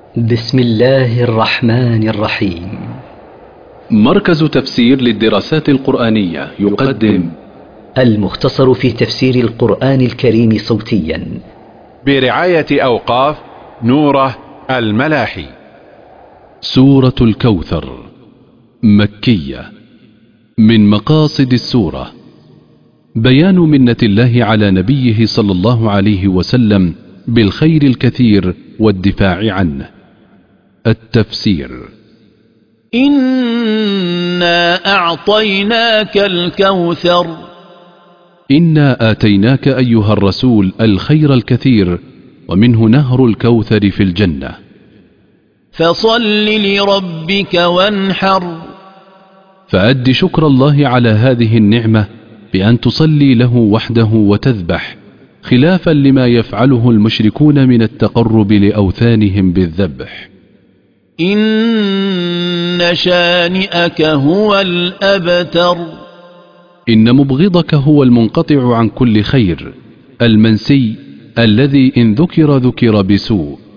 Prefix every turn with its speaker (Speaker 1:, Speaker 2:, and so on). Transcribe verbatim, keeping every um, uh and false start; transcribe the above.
Speaker 1: بسم الله الرحمن الرحيم.
Speaker 2: مركز تفسير للدراسات القرآنية يقدم
Speaker 1: المختصر في تفسير القرآن الكريم صوتيا
Speaker 3: برعاية أوقاف نوره الملاحي.
Speaker 2: سورة الكوثر مكية. من مقاصد السورة بيان منة الله على نبيه صلى الله عليه وسلم بالخير الكثير والدفاع عنه. التفسير:
Speaker 4: إنا أعطيناك الكوثر.
Speaker 2: إنا آتيناك أيها الرسول الخير الكثير، ومنه نهر الكوثر في الجنة.
Speaker 4: فصل لربك وانحر.
Speaker 2: فأد شكر الله على هذه النعمة بأن تصلي له وحده وتذبح، خلافا لما يفعله المشركون من التقرب لأوثانهم بالذبح.
Speaker 4: إن شانئك هو الأبتر.
Speaker 2: إن مبغضك هو المنقطع عن كل خير، المنسي الذي إن ذكر ذكر بسوء.